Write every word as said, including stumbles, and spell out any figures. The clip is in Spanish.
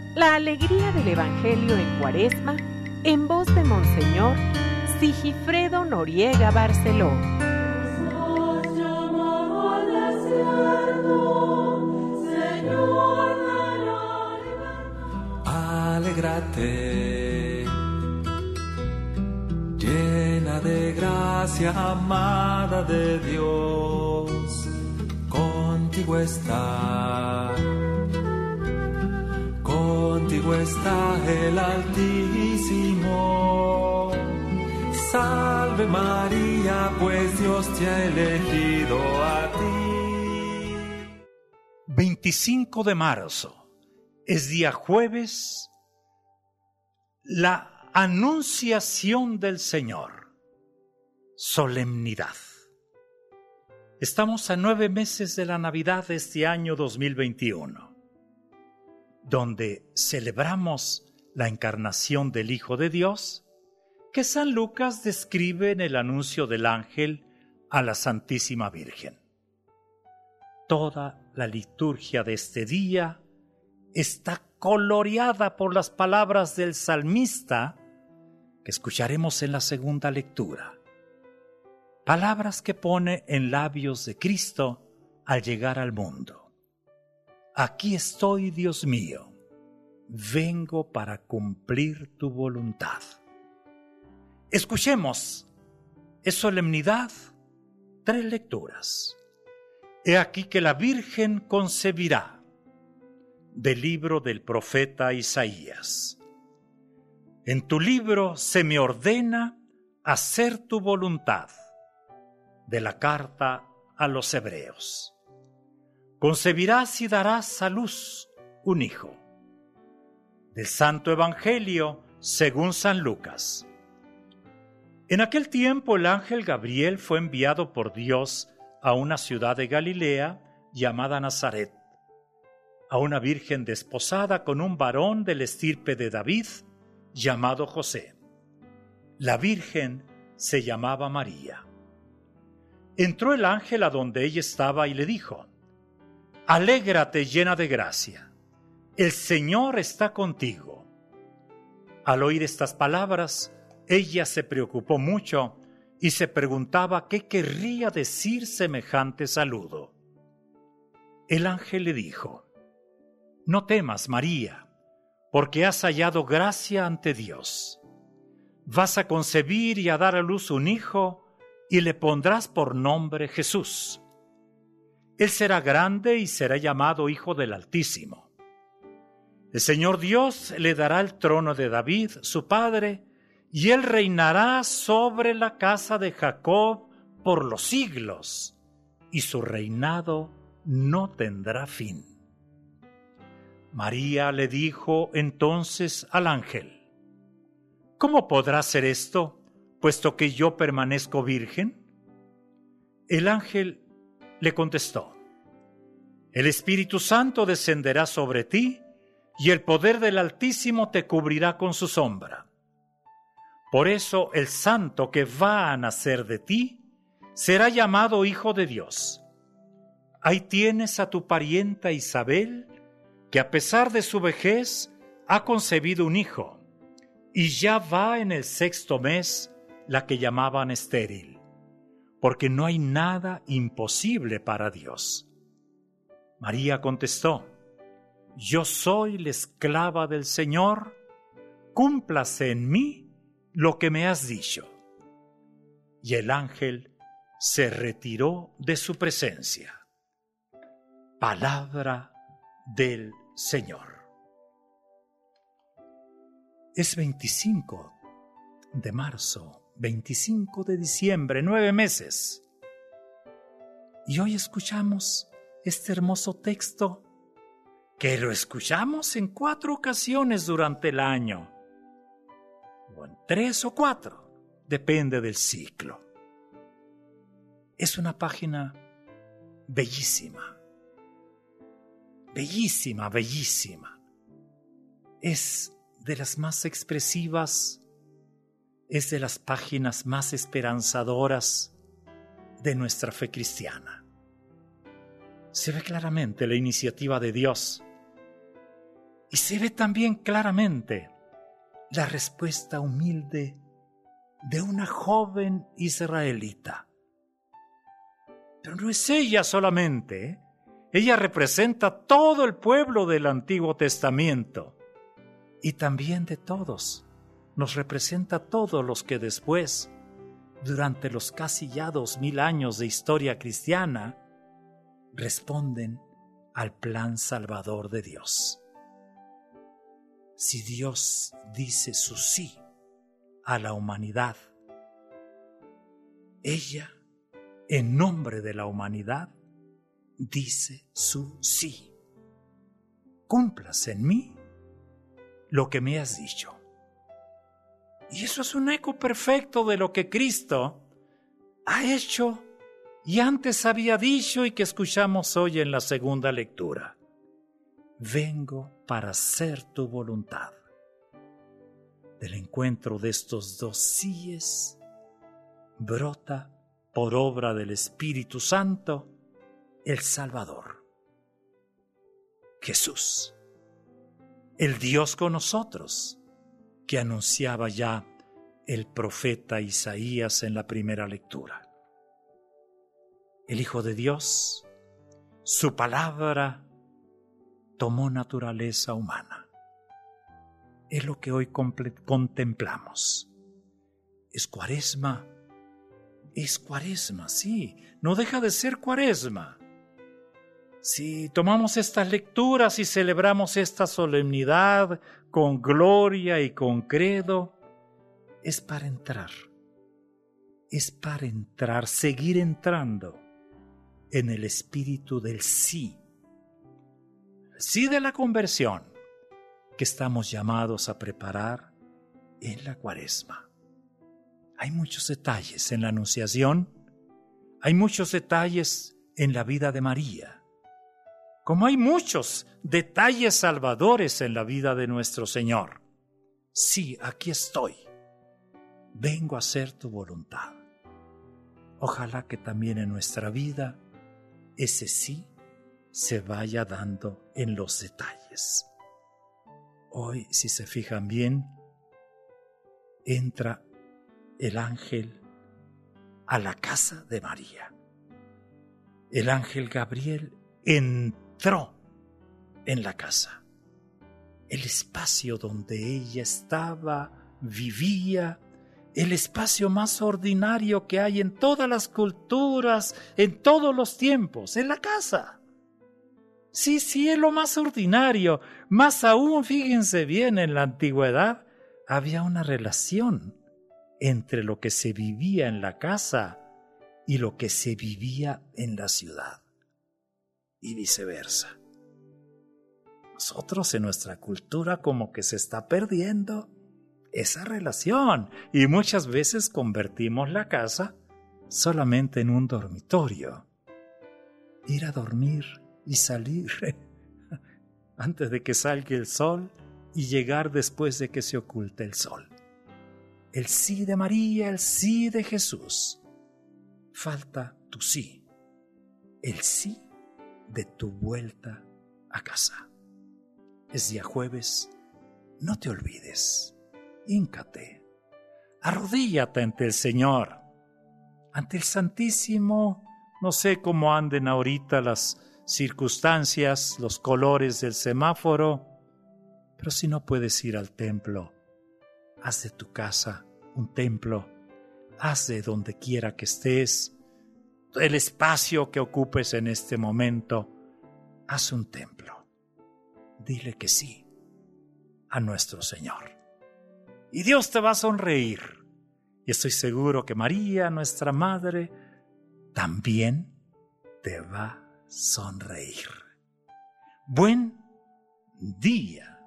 La alegría del Evangelio en Cuaresma, en voz de Monseñor Sigifredo Noriega Barceló. Alégrate, llena de gracia, amada de Dios, contigo está, contigo está el Altísimo. Salve María, pues Dios te ha elegido a ti. veinticinco de marzo. Es día jueves, la Anunciación del Señor, solemnidad. Estamos a nueve meses de la Navidad de este año dos mil veintiuno, donde celebramos la encarnación del Hijo de Dios, que San Lucas describe en el anuncio del ángel a la Santísima Virgen. Toda la liturgia de este día está coloreada por las palabras del salmista que escucharemos en la segunda lectura. Palabras que pone en labios de Cristo al llegar al mundo. Aquí estoy, Dios mío, vengo para cumplir tu voluntad. Escuchemos, es solemnidad, tres lecturas. He aquí que la Virgen concebirá. Del libro del profeta Isaías. En tu libro se me ordena hacer tu voluntad. De la carta a los hebreos. Concebirás y darás a luz un hijo. Del Santo Evangelio según San Lucas. En aquel tiempo el ángel Gabriel fue enviado por Dios a una ciudad de Galilea llamada Nazaret, a una virgen desposada con un varón del estirpe de David, llamado José. La virgen se llamaba María. Entró el ángel a donde ella estaba y le dijo: Alégrate, llena de gracia, el Señor está contigo. Al oír estas palabras, ella se preocupó mucho y se preguntaba qué querría decir semejante saludo. El ángel le dijo: No temas, María, porque has hallado gracia ante Dios. Vas a concebir y a dar a luz un hijo, y le pondrás por nombre Jesús. Él será grande y será llamado Hijo del Altísimo. El Señor Dios le dará el trono de David, su padre, y él reinará sobre la casa de Jacob por los siglos, y su reinado no tendrá fin. María le dijo entonces al ángel: ¿Cómo podrá ser esto, puesto que yo permanezco virgen? El ángel le contestó: El Espíritu Santo descenderá sobre ti, y el poder del Altísimo te cubrirá con su sombra. Por eso el santo que va a nacer de ti será llamado Hijo de Dios. Ahí tienes a tu parienta Isabel, que a pesar de su vejez ha concebido un hijo, y ya va en el sexto mes la que llamaban estéril, porque no hay nada imposible para Dios. María contestó: Yo soy la esclava del Señor, cúmplase en mí lo que me has dicho. Y el ángel se retiró de su presencia. Palabra del Señor. Es veinticinco de marzo, veinticinco de diciembre, nueve meses. Y hoy escuchamos este hermoso texto, que lo escuchamos en cuatro ocasiones durante el año, o en tres o cuatro, depende del ciclo. Es una página bellísima. Bellísima, bellísima. Es de las más expresivas, es de las páginas más esperanzadoras de nuestra fe cristiana. Se ve claramente la iniciativa de Dios Y se ve también claramente la respuesta humilde de una joven israelita. Pero no es ella solamente, ¿eh? Ella representa todo el pueblo del Antiguo Testamento y también de todos. Nos representa a todos los que después, durante los casi ya dos mil años de historia cristiana, responden al plan salvador de Dios. Si Dios dice su sí a la humanidad, ella, en nombre de la humanidad, dice su sí. Cúmplase en mí lo que me has dicho. Y eso es un eco perfecto de lo que Cristo ha hecho y antes había dicho y que escuchamos hoy en la segunda lectura. Vengo para hacer tu voluntad. Del encuentro de estos dos síes brota, por obra del Espíritu Santo, el Salvador, Jesús, el Dios con nosotros, que anunciaba ya el profeta Isaías en la primera lectura. El Hijo de Dios, su palabra, tomó naturaleza humana. Es lo que hoy comple- contemplamos. Es Cuaresma, es Cuaresma, sí, no deja de ser Cuaresma. Si tomamos estas lecturas y celebramos esta solemnidad con gloria y con credo, es para entrar, es para entrar, seguir entrando en el espíritu del sí, sí de la conversión que estamos llamados a preparar en la Cuaresma. Hay muchos detalles en la Anunciación, hay muchos detalles en la vida de María, como hay muchos detalles salvadores en la vida de nuestro Señor. Sí, aquí estoy. Vengo a hacer tu voluntad. Ojalá que también en nuestra vida ese sí se vaya dando en los detalles. Hoy, si se fijan bien, entra el ángel a la casa de María. El ángel Gabriel entró en la casa, el espacio donde ella estaba, vivía, el espacio más ordinario que hay en todas las culturas, en todos los tiempos, en la casa. Sí, sí, es lo más ordinario. Más aún, fíjense bien, en la antigüedad había una relación entre lo que se vivía en la casa y lo que se vivía en la ciudad, y viceversa. Nosotros en nuestra cultura como que se está perdiendo esa relación y muchas veces convertimos la casa solamente en un dormitorio. Ir a dormir y salir antes de que salga el sol y llegar después de que se oculte el sol. El sí de María, el sí de Jesús. Falta tu sí, el sí de tu vuelta a casa. Es día jueves, no te olvides, híncate, arrodíllate ante el Señor, ante el Santísimo. No sé cómo anden ahorita las circunstancias, los colores del semáforo, pero si no puedes ir al templo, haz de tu casa un templo, haz de donde quiera que estés, el espacio que ocupes en este momento, haz un templo. Dile que sí a nuestro Señor. Y Dios te va a sonreír. Y estoy seguro que María, nuestra Madre, también te va a sonreír. Buen día.